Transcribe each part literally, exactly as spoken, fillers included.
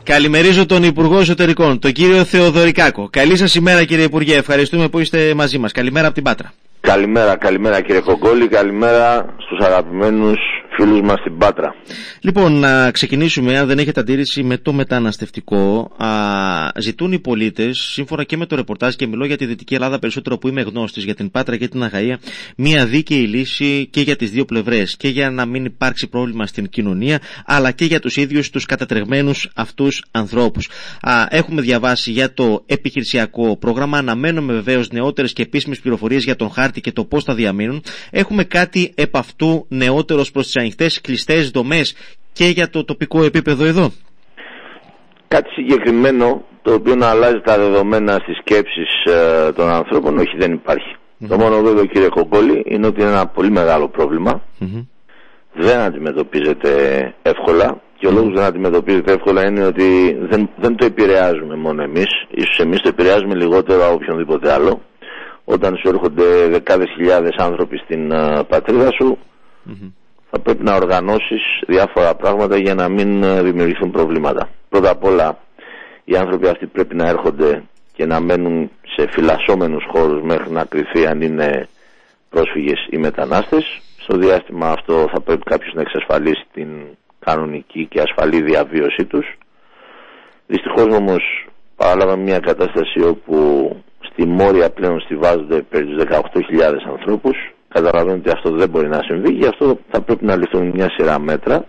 Καλημερίζω τον Υπουργό Εσωτερικών, τον κύριο Θεοδωρικάκο. Καλή σας ημέρα, κύριε Υπουργέ. Ευχαριστούμε που είστε μαζί μας. Καλημέρα από την Πάτρα. Καλημέρα, καλημέρα κύριε Κογκόλη. Καλημέρα στους αγαπημένους φίλους μας στην Πάτρα. Λοιπόν, να ξεκινήσουμε, αν δεν έχετε αντίρρηση, με το μεταναστευτικό. Α, ζητούν οι πολίτες, σύμφωνα και με το ρεπορτάζ, και μιλώ για τη Δυτική Ελλάδα περισσότερο που είμαι γνώστης, για την Πάτρα και την Αχαΐα, μια δίκαιη λύση και για τις δύο πλευρές. Και για να μην υπάρξει πρόβλημα στην κοινωνία, αλλά και για τους ίδιους τους κατατρεγμένους αυτούς ανθρώπους. Α, έχουμε διαβάσει για το επιχειρησιακό πρόγραμμα. Αναμένουμε βεβαίως νεότερες και επίσημες πληροφορίες για τον χάρτη και το πώς θα διαμείνουν. Έχουμε κάτι επ' αυτού νεότερος προς τις ανοιχτές κλειστές δομές και για το τοπικό επίπεδο εδώ? Κάτι συγκεκριμένο το οποίο να αλλάζει τα δεδομένα στις σκέψεις ε, των ανθρώπων, όχι, δεν υπάρχει. Mm-hmm. Το μόνο βέβαιο, κύριε Κογκόλη, είναι ότι είναι ένα πολύ μεγάλο πρόβλημα. Mm-hmm. Δεν αντιμετωπίζεται εύκολα και ο mm-hmm. λόγος δεν αντιμετωπίζεται εύκολα είναι ότι δεν, δεν το επηρεάζουμε μόνο εμείς. Ίσως εμείς το επηρεάζουμε λιγότερο από οποιονδήποτε άλλο. Όταν σου έρχονται δεκάδες χιλιάδες άνθρωποι στην uh, πατρίδα σου, mm-hmm. θα πρέπει να οργανώσεις διάφορα πράγματα για να μην δημιουργηθούν προβλήματα. Πρώτα απ' όλα, οι άνθρωποι αυτοί πρέπει να έρχονται και να μένουν σε φυλασσόμενους χώρους μέχρι να κριθεί αν είναι πρόσφυγες ή μετανάστες. Στο διάστημα αυτό θα πρέπει κάποιος να εξασφαλίσει την κανονική και ασφαλή διαβίωσή τους. Δυστυχώς όμως παράλαβαμε μια κατάσταση όπου στη Μόρια πλέον στιβάζονται περί τους δεκαοκτώ χιλιάδες ανθρώπους. Καταλαβαίνω ότι αυτό δεν μπορεί να συμβεί, γι' αυτό θα πρέπει να ληφθούν μια σειρά μέτρα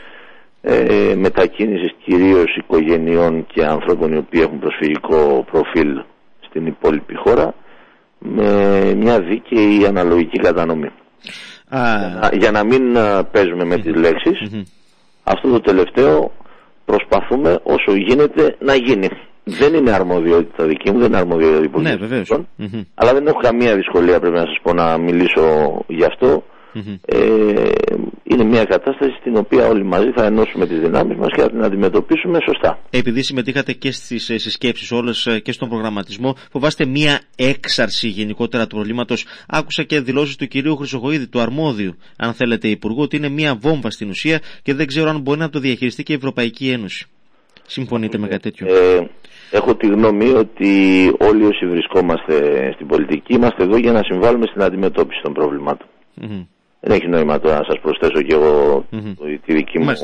ε, μετακίνησης κυρίως οικογενειών και ανθρώπων οι οποίοι έχουν προσφυγικό προφίλ στην υπόλοιπη χώρα, με μια δίκαιη αναλογική κατανομή. Ah. Για, να, για να μην παίζουμε με τις λέξεις, mm-hmm. αυτό το τελευταίο προσπαθούμε όσο γίνεται να γίνει. Δεν είναι αρμοδιότητα δική μου, δεν είναι αρμοδιότητα υπουργού. Ναι, βεβαίως. Mm-hmm. Αλλά δεν έχω καμία δυσκολία, πρέπει να σας πω, να μιλήσω γι' αυτό. Mm-hmm. Ε, είναι μια κατάσταση στην οποία όλοι μαζί θα ενώσουμε τις δυνάμεις μας και θα την αντιμετωπίσουμε σωστά. Επειδή συμμετείχατε και στις συσκέψεις όλες και στον προγραμματισμό, φοβάστε μια έξαρση γενικότερα του προβλήματος? Άκουσα και δηλώσεις του κυρίου Χρυσοχοΐδη, του αρμόδιου, αν θέλετε, υπουργού, ότι είναι μια βόμβα στην ουσία και δεν ξέρω αν μπορεί να το διαχειριστεί και η Ευρωπαϊκή Ένωση. Συμφωνείτε με κάτι τέτοιο? Ε, έχω τη γνώμη ότι όλοι όσοι βρισκόμαστε στην πολιτική είμαστε εδώ για να συμβάλλουμε στην αντιμετώπιση των προβλημάτων. Mm-hmm. Δεν έχει νόημα τώρα να σας προσθέσω και εγώ mm-hmm. τη δική μου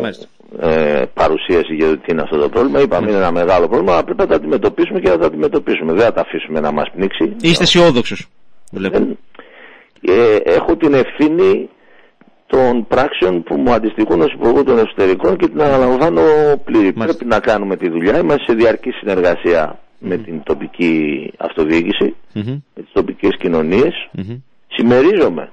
ε, παρουσίαση για το τι είναι αυτό το πρόβλημα. Είπαμε mm-hmm. είναι ένα μεγάλο πρόβλημα, αλλά πρέπει να το αντιμετωπίσουμε και να το αντιμετωπίσουμε. Δεν θα τα αφήσουμε να μας πνίξει. Είστε αισιόδοξος? Ε, έχω την ευθύνη των πράξεων που μου αντιστοιχούν ως Υπουργό των Εσωτερικών και την αναλαμβάνω πλήρη. Μάλιστα. Πρέπει να κάνουμε τη δουλειά. Είμαστε σε διαρκή συνεργασία mm-hmm. με την τοπική αυτοδιοίκηση, mm-hmm. με τις τοπικές κοινωνίες. Mm-hmm. Συμμερίζομαι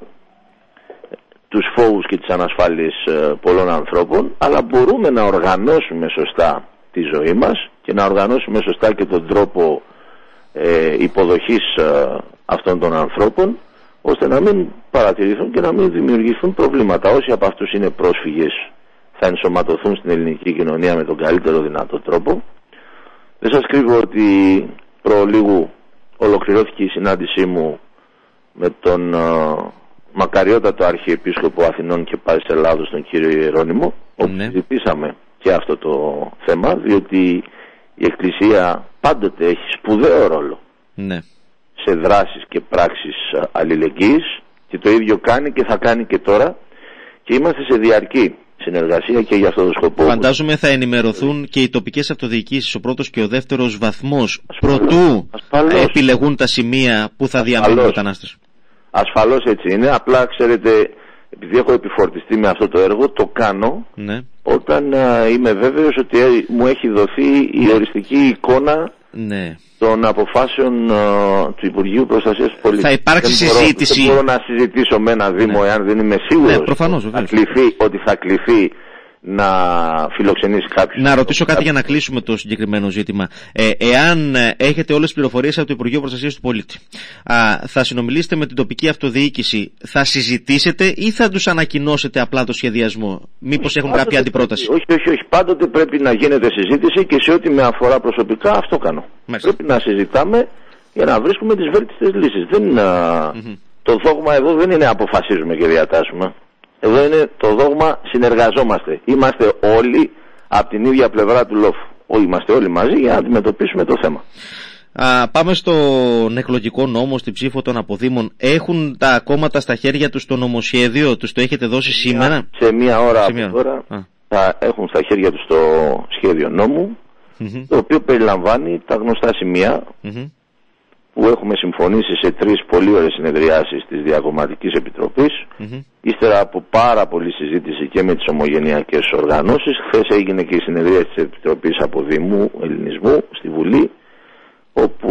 τους φόβους και τις ανασφάλειες ε, πολλών ανθρώπων, αλλά μπορούμε να οργανώσουμε σωστά τη ζωή μας και να οργανώσουμε σωστά και τον τρόπο ε, υποδοχής ε, αυτών των ανθρώπων, ώστε να μην παρατηρηθούν και να μην δημιουργηθούν προβλήματα. Όσοι από αυτούς είναι πρόσφυγες θα ενσωματωθούν στην ελληνική κοινωνία με τον καλύτερο δυνατό τρόπο. Δεν σας κρύβω ότι προλίγου ολοκληρώθηκε η συνάντησή μου με τον uh, μακαριότατο Αρχιεπίσκοπο Αθηνών και Πάσης Ελλάδος, τον κύριο Ιερώνυμο, όπου ναι. συζητήσαμε και αυτό το θέμα, διότι η Εκκλησία πάντοτε έχει σπουδαίο ρόλο ναι. σε δράσεις και πράξεις αλληλεγγύης και το ίδιο κάνει και θα κάνει και τώρα και είμαστε σε διαρκή συνεργασία και για αυτό το σκοπό. Φαντάζομαι θα ενημερωθούν και οι τοπικές αυτοδιοικήσεις, ο πρώτος και ο δεύτερος βαθμός, προτού ασφαλώς επιλεγούν τα σημεία που θα διαμείνουν οι μετανάστες. Ασφαλώς έτσι είναι, απλά ξέρετε, επειδή έχω επιφορτιστεί με αυτό το έργο, το κάνω ναι. όταν α, είμαι βέβαιος ότι ε, μου έχει δοθεί η οριστική εικόνα ναι. των αποφάσεων α, του Υπουργείου Προστασίας του Πολίτη. Θα υπάρξει δεν συζήτηση. Μπορώ, δεν μπορώ να συζητήσω με ένα Δήμο ναι. εάν δεν είμαι σίγουρος ναι, προφανώς, θα κληθεί, ότι θα κληθεί να φιλοξενήσει κάποιους. Να ρωτήσω κάτι για να κλείσουμε το συγκεκριμένο ζήτημα. Ε, εάν έχετε όλες τις πληροφορίες από το Υπουργείο Προστασίας του Πολίτη, α, θα συνομιλήσετε με την τοπική αυτοδιοίκηση, θα συζητήσετε ή θα τους ανακοινώσετε απλά το σχεδιασμό? Μήπως έχουν πάντοτε κάποια αντιπρόταση? Όχι, όχι, όχι. Πάντοτε πρέπει να γίνεται συζήτηση και σε ό,τι με αφορά προσωπικά αυτό κάνω. Μάλιστα. Πρέπει να συζητάμε για να βρίσκουμε τις βέλτιστες λύσεις. Δεν, mm-hmm. Το δόγμα εδώ δεν είναι αποφασίζουμε και διατάσσουμε. Εδώ είναι το δόγμα συνεργαζόμαστε. Είμαστε όλοι από την ίδια πλευρά του λόφου. είμαστε όλοι μαζί για να αντιμετωπίσουμε το θέμα. Α, πάμε στον εκλογικό νόμο, στην ψήφο των αποδήμων. Έχουν τα κόμματα στα χέρια τους το νομοσχέδιο, τους το έχετε δώσει σήμερα? Σε μία ώρα σε από μία... τώρα Α. θα έχουν στα χέρια τους το σχέδιο νόμου, mm-hmm. το οποίο περιλαμβάνει τα γνωστά σημεία mm-hmm. που έχουμε συμφωνήσει σε τρεις πολύ ωραίες συνεδριάσεις της Διακομματικής Επιτροπής, mm-hmm. ύστερα από πάρα πολλή συζήτηση και με τις ομογενειακές οργανώσεις. Χθες έγινε και η συνεδρία της Επιτροπής Αποδήμου Ελληνισμού στη Βουλή, όπου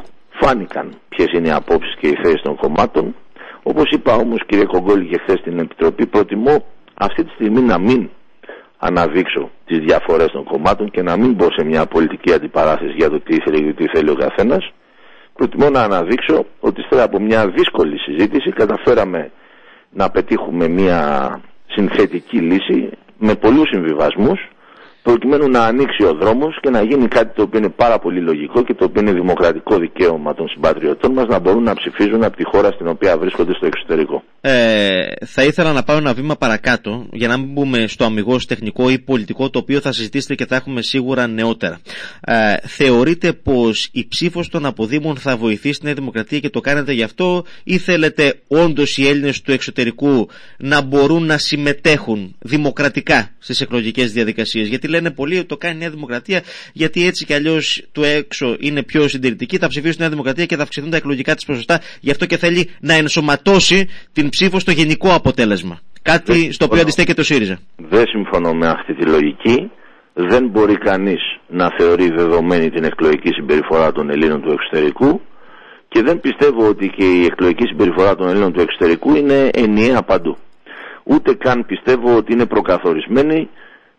φάνηκαν ποιες είναι οι απόψεις και οι θέσεις των κομμάτων. Όπως είπα όμως, κύριε Κογκόλη, και χθες στην Επιτροπή, προτιμώ αυτή τη στιγμή να μην αναδείξω τις διαφορές των κομμάτων και να μην μπω σε μια πολιτική αντιπαράθεση για το τι ήθελε και τι θέλει ο καθένας. Προτιμώ να αναδείξω ότι ύστερα από μια δύσκολη συζήτηση καταφέραμε να πετύχουμε μια συνθετική λύση με πολλούς συμβιβασμούς, προκειμένου να ανοίξει ο δρόμος και να γίνει κάτι το οποίο είναι πάρα πολύ λογικό και το οποίο είναι δημοκρατικό δικαίωμα των συμπατριωτών μας, να μπορούν να ψηφίζουν από τη χώρα στην οποία βρίσκονται στο εξωτερικό. Ε, θα ήθελα να πάω ένα βήμα παρακάτω, για να μην μπούμε στο αμιγώς τεχνικό ή πολιτικό, το οποίο θα συζητήσετε και θα έχουμε σίγουρα νεότερα. Ε, θεωρείτε πως η ψήφος των αποδήμων θα βοηθήσει την Δημοκρατία και το κάνετε γι' αυτό, ή θέλετε όντως οι Έλληνες του εξωτερικού να μπορούν να συμμετέχουν δημοκρατικά στις εκλογικές διαδικασίες? Γιατί λένε πολλοί ότι το κάνει η Νέα Δημοκρατία, γιατί έτσι κι αλλιώς του έξω είναι πιο συντηρητικοί, θα ψηφίσουν τη Νέα Δημοκρατία και θα αυξηθούν τα εκλογικά της ποσοστά, γι' αυτό και θέλει να ενσωματώσει την ψήφο στο γενικό αποτέλεσμα. Κάτι δεν στο οποίο αντιστέκεται ο ΣΥΡΙΖΑ. Δεν συμφωνώ με αυτή τη λογική. Δεν μπορεί κανείς να θεωρεί δεδομένη την εκλογική συμπεριφορά των Ελλήνων του εξωτερικού και δεν πιστεύω ότι και η εκλογική συμπεριφορά των Ελλήνων του εξωτερικού είναι ενιαία παντού. Ούτε καν πιστεύω ότι είναι προκαθορισμένη.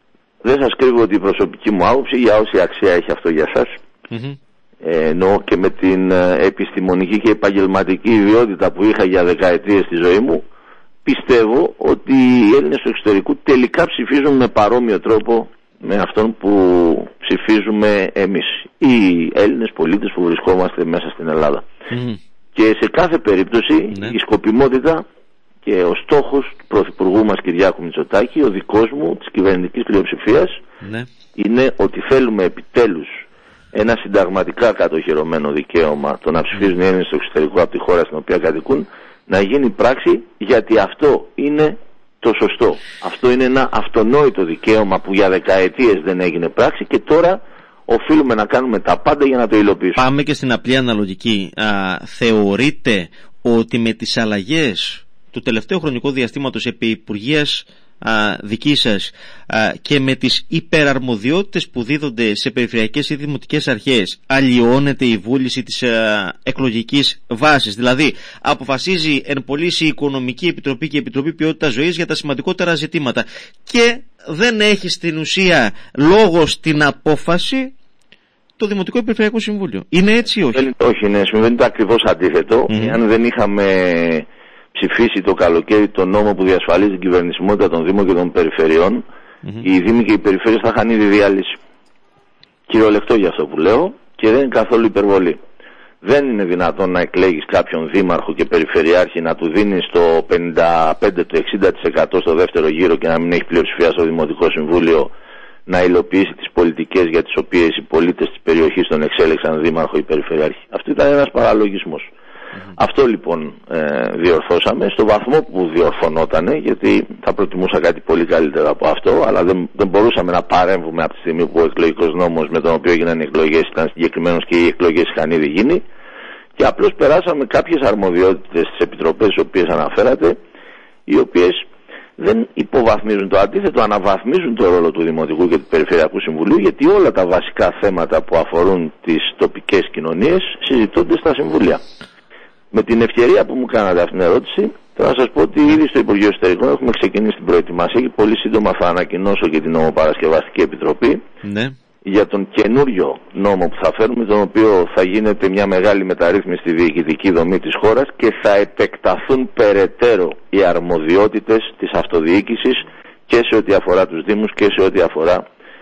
Δεν σας κρύβω ότι η προσωπική μου άποψη, για όση αξία έχει αυτό για σας, mm-hmm. ε, εννοώ και με την ε, επιστημονική και επαγγελματική ιδιότητα που είχα για δεκαετίες στη ζωή μου, πιστεύω ότι οι Έλληνες του εξωτερικού τελικά ψηφίζουν με παρόμοιο τρόπο με αυτόν που ψηφίζουμε εμείς, οι Έλληνες πολίτες που βρισκόμαστε μέσα στην Ελλάδα. Mm-hmm. Και σε κάθε περίπτωση mm-hmm. η σκοπιμότητα και ο στόχος του Πρωθυπουργού μας Κυριάκου Μητσοτάκη, ο δικός μου, της κυβερνητικής πλειοψηφίας, ναι. είναι ότι θέλουμε επιτέλους ένα συνταγματικά κατοχυρωμένο δικαίωμα, το να ψηφίζουν οι Έλληνες στο εξωτερικό από τη χώρα στην οποία κατοικούν, να γίνει πράξη, γιατί αυτό είναι το σωστό. Αυτό είναι ένα αυτονόητο δικαίωμα που για δεκαετίες δεν έγινε πράξη και τώρα οφείλουμε να κάνουμε τα πάντα για να το υλοποιήσουμε. Πάμε και στην απλή αναλογική. Α, θεωρείτε ότι με τις αλλαγές του τελευταίου χρονικού διαστήματος επί υπουργείας α, δική σας α, και με τις υπεραρμοδιότητες που δίδονται σε περιφερειακές ή δημοτικές αρχές, αλλοιώνεται η βούληση της α, εκλογικής βάσης? Δηλαδή αποφασίζει εν πωλής η Οικονομική Επιτροπή και η Επιτροπή Ποιότητας Ζωής για τα σημαντικότερα ζητήματα και δεν έχει στην ουσία λόγο στην απόφαση το Δημοτικό ή Περιφερειακό Συμβούλιο. Είναι έτσι ή όχι? Όχι, ναι, συμβαίνει το ακριβώς αντίθετο. Mm-hmm. Εάν δεν είχαμε ψηφίσει το καλοκαίρι το νόμο που διασφαλίζει την κυβερνησιμότητα των Δήμων και των Περιφερειών, mm-hmm. οι Δήμοι και οι Περιφέρειες θα είχαν ήδη διάλυση. Κυριολεκτό για αυτό που λέω και δεν είναι καθόλου υπερβολή. Δεν είναι δυνατόν να εκλέγεις κάποιον δήμαρχο και περιφερειάρχη, να του δίνεις το πενήντα πέντε με εξήντα τοις εκατό στο δεύτερο γύρο και να μην έχει πλειοψηφία στο Δημοτικό Συμβούλιο να υλοποιήσει τις πολιτικές για τις οποίες οι πολίτες της περιοχής τον εξέλεξαν δήμαρχο ή περιφερειάρχη. Αυτό ήταν ένας παραλογισμός. Mm-hmm. Αυτό λοιπόν ε, διορθώσαμε στο βαθμό που διορθωνότανε, γιατί θα προτιμούσα κάτι πολύ καλύτερο από αυτό, αλλά δεν, δεν μπορούσαμε να παρέμβουμε από τη στιγμή που ο εκλογικός νόμος με τον οποίο έγιναν οι εκλογές ήταν συγκεκριμένος και οι εκλογές είχαν ήδη γίνει, και απλώς περάσαμε κάποιες αρμοδιότητες στις επιτροπές τις οποίες αναφέρατε, οι οποίες δεν υποβαθμίζουν, το αντίθετο, αναβαθμίζουν το ρόλο του Δημοτικού και του Περιφερειακού Συμβουλίου, γιατί όλα τα βασικά θέματα που αφορούν τις τοπικές κοινωνίες συζητούνται στα συμβούλια. Με την ευκαιρία που μου κάνατε αυτήν την ερώτηση, θέλω να σας πω ότι ήδη στο Υπουργείο Εσωτερικών έχουμε ξεκινήσει την προετοιμασία και πολύ σύντομα θα ανακοινώσω και την Νομοπαρασκευαστική Επιτροπή ναι. για τον καινούριο νόμο που θα φέρουμε, τον οποίο θα γίνεται μια μεγάλη μεταρρύθμιση στη διοικητική δομή της χώρας και θα επεκταθούν περαιτέρω οι αρμοδιότητες της αυτοδιοίκησης και σε ό,τι αφορά τους Δήμους και σε ό,τι αφορά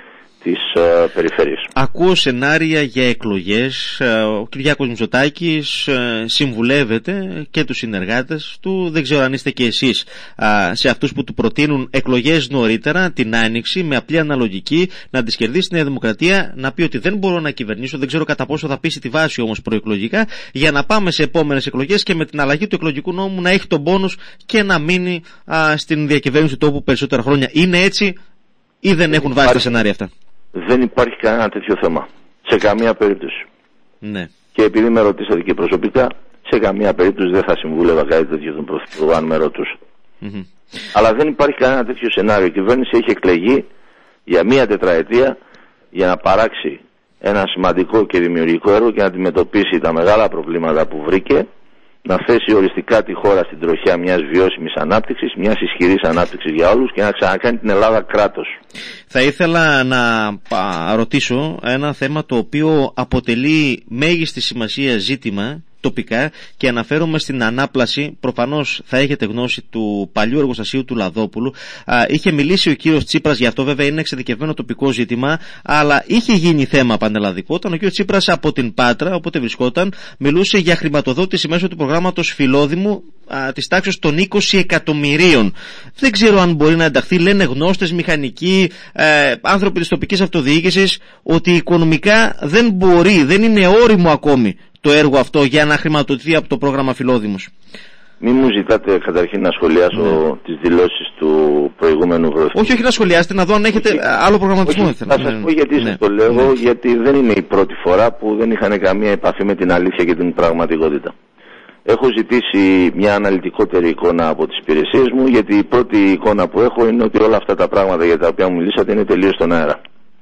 της ε, περιφέρειας. Ακούω σενάρια για εκλογές. Ο Κυριάκος Μητσοτάκης ε, συμβουλεύεται και τους συνεργάτες του. Δεν ξέρω αν είστε και εσείς ε, σε αυτούς που του προτείνουν εκλογές νωρίτερα, την Άνοιξη, με απλή αναλογική, να τις κερδίσει η Νέα Δημοκρατία, να πει ότι δεν μπορώ να κυβερνήσω, δεν ξέρω κατά πόσο θα πείσει τη βάση όμως προεκλογικά, για να πάμε σε επόμενες εκλογές και με την αλλαγή του εκλογικού νόμου να έχει τον πόνους και να μείνει α, στην διακυβέρνηση του τόπου περισσότερα χρόνια. Είναι έτσι ή δεν, δεν έχουν βάσει τα σενάρια αυτά? Δεν υπάρχει κανένα τέτοιο θέμα. Σε καμία περίπτωση. Ναι. Και επειδή με ρωτήσατε και προσωπικά, σε καμία περίπτωση δεν θα συμβούλευα κάτι τέτοιο τον Πρωθυπουργό αν με ρωτούσε. Mm-hmm. Αλλά δεν υπάρχει κανένα τέτοιο σενάριο. Η κυβέρνηση έχει εκλεγεί για μία τετραετία για να παράξει ένα σημαντικό και δημιουργικό έργο και να αντιμετωπίσει τα μεγάλα προβλήματα που βρήκε, να θέσει οριστικά τη χώρα στην τροχιά μιας βιώσιμης ανάπτυξης, μιας ισχυρής ανάπτυξης για όλους και να ξανακάνει την Ελλάδα κράτος. Θα ήθελα να ρωτήσω ένα θέμα το οποίο αποτελεί μέγιστη σημασία ζήτημα τοπικά και αναφέρομαι στην ανάπλαση. Προφανώς θα έχετε γνώση του παλιού εργοστασίου του Λαδόπουλου. Α, είχε μιλήσει ο κύριος Τσίπρας, γι' αυτό βέβαια είναι εξειδικευμένο τοπικό ζήτημα, αλλά είχε γίνει θέμα πανελλαδικό όταν ο κύριος Τσίπρας από την Πάτρα, όποτε βρισκόταν, μιλούσε για χρηματοδότηση μέσω του προγράμματος Φιλόδημου της τάξης των είκοσι εκατομμυρίων. Δεν ξέρω αν μπορεί να ενταχθεί, λένε γνώστες, μηχανικοί, ε, άνθρωποι της τοπικής αυτοδιοίκησης, ότι οικονομικά δεν μπορεί, δεν είναι όριμο ακόμη το έργο αυτό για να χρηματοδοτηθεί από το πρόγραμμα Φιλόδημους. Μην μου ζητάτε καταρχήν να σχολιάσω ναι. τις δηλώσεις του προηγούμενου Πρωθυπουργού. Όχι, όχι να σχολιάσετε, να δω αν έχετε όχι, άλλο προγραμματισμό. Όχι, θα σας πω γιατί ναι. σας το λέω, ναι. γιατί δεν είναι η πρώτη φορά που δεν είχαν καμία επαφή με την αλήθεια και την πραγματικότητα. Έχω ζητήσει μια αναλυτικότερη εικόνα από τις υπηρεσίες μου, γιατί η πρώτη εικόνα που έχω είναι ότι όλα αυτά τα πράγματα για τα οποία μου μιλήσατε είναι τελείως στον αέρα.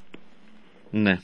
Ναι.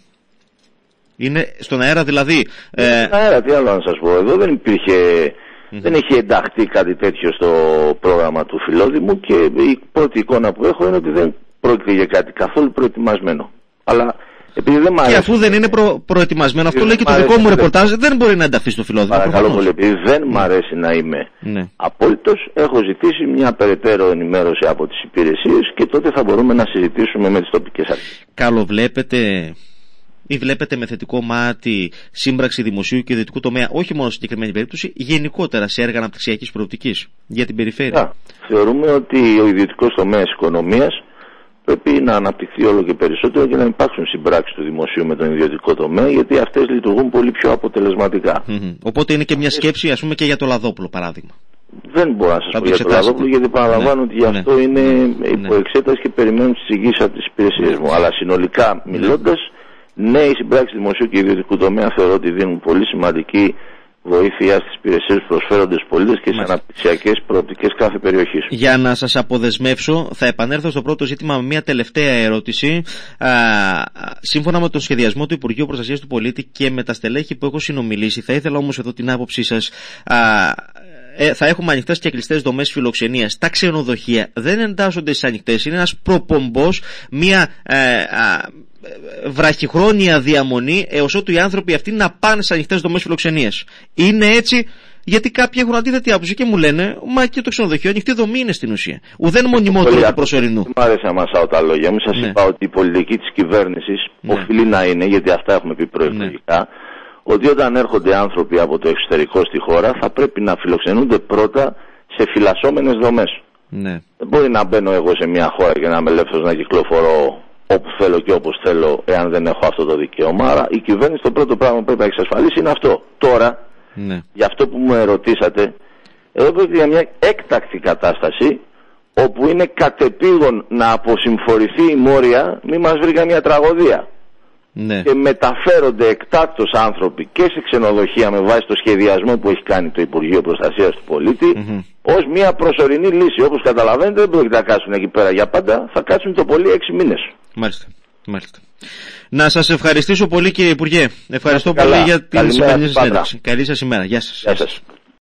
Είναι στον αέρα δηλαδή. Ε... Στον αέρα, τι άλλο να σας πω. Εδώ δεν υπήρχε, mm-hmm. δεν έχει ενταχθεί κάτι τέτοιο στο πρόγραμμα του Φιλόδημου και η πρώτη εικόνα που έχω είναι ότι δεν πρόκειται για κάτι καθόλου προετοιμασμένο. Αλλά επειδή δεν μ' αρέσει. Και αφού δεν είναι προ, προετοιμασμένο, αυτό λέει και το δικό μου ρεπορτάζ, δεν μπορεί να ενταχθεί στο Φιλόδημο. Παρακαλώ πολύ, επειδή δεν μ' αρέσει να είμαι ναι. απόλυτος, έχω ζητήσει μια περαιτέρω ενημέρωση από τις υπηρεσίες και τότε θα μπορούμε να συζητήσουμε με τις τοπικές αρχές. Καλοβλέπετε ή βλέπετε με θετικό μάτι σύμπραξη δημοσίου και ιδιωτικού τομέα, όχι μόνο σε συγκεκριμένη περίπτωση, γενικότερα σε έργα αναπτυξιακής προοπτικής για την περιφέρεια? Yeah. Θεωρούμε ότι ο ιδιωτικός τομέας οικονομίας πρέπει να αναπτυχθεί όλο και περισσότερο και να υπάρξουν συμπράξεις του δημοσίου με τον ιδιωτικό τομέα, γιατί αυτές λειτουργούν πολύ πιο αποτελεσματικά. Mm-hmm. Οπότε είναι και μια σκέψη, ας πούμε, και για το Λαδόπουλο, παράδειγμα. Δεν μπορώ να σας πω για το Λαδόπουλο, γιατί παραλαμβάνω ναι. ότι γι' αυτό ναι. είναι ναι. υπό εξέταση και περιμένουν τις εγγύσεις από τις υπηρεσίες μου. Αλλά συνολικά μιλώντας, ναι, οι συμπράξεις δημοσίου και ιδιωτικού τομέα θεωρώ ότι δίνουν πολύ σημαντική βοήθεια στις υπηρεσίες που προσφέρονται στους πολίτες και στις αναπτυξιακές προοπτικές κάθε περιοχής. Για να σας αποδεσμεύσω, θα επανέλθω στο πρώτο ζήτημα με μια τελευταία ερώτηση. Α, σύμφωνα με τον σχεδιασμό του Υπουργείου Προστασίας του Πολίτη και με τα στελέχη που έχω συνομιλήσει, θα ήθελα όμως εδώ την άποψή σας. Α, ε, θα έχουμε ανοιχτές και κλειστές δομές φιλοξενίας. Τα ξενοδοχεία δεν εντάσσονται στις ανοιχτές, είναι ένας προπομπός, μια ε, α, βραχυχρόνια διαμονή έως ότου οι άνθρωποι αυτοί να πάνε σε ανοιχτές δομές φιλοξενίας. Είναι έτσι? Γιατί κάποιοι έχουν αντίθετη άποψη και μου λένε, μα και το ξενοδοχείο ανοιχτή δομή είναι στην ουσία. Ουδέν μονιμότερο του προσωρινού. Δεν μ' άρεσε να μασάω τα λόγια μου. Σας ναι. είπα ότι η πολιτική της κυβέρνησης ναι. οφείλει να είναι, γιατί αυτά έχουμε πει προεκλογικά, ναι. ότι όταν έρχονται άνθρωποι από το εξωτερικό στη χώρα θα πρέπει να φιλοξενούνται πρώτα σε φυλασσόμενες δομές. Ναι. Δεν μπορεί να μπαίνω εγώ σε μια χώρα και να είμαι ελεύθερος να κυκλοφορώ όπου θέλω και όπως θέλω, εάν δεν έχω αυτό το δικαίωμα. Άρα η κυβέρνηση το πρώτο πράγμα που πρέπει να εξασφαλίσει είναι αυτό. Τώρα, ναι. για αυτό που μου ερωτήσατε, εδώ πρόκειται για μια έκτακτη κατάσταση, όπου είναι κατεπήγον να αποσυμφορηθεί η Μόρια, μη μας βρει καμία τραγωδία. Ναι. Και μεταφέρονται εκτάκτως άνθρωποι και σε ξενοδοχεία με βάση το σχεδιασμό που έχει κάνει το Υπουργείο Προστασίας του Πολίτη, mm-hmm. ως μια προσωρινή λύση. Όπως καταλαβαίνετε, δεν πρόκειται να κάτσουν εκεί πέρα για πάντα, θα κάτσουν το πολύ έξι μήνες. Μάλιστα. Μάλιστα. Να σας ευχαριστήσω πολύ, κύριε Υπουργέ. Ευχαριστώ Καλά. πολύ για την σημερινή συνέντευξη. Καλή σας ημέρα. Γεια σας. Γεια σας.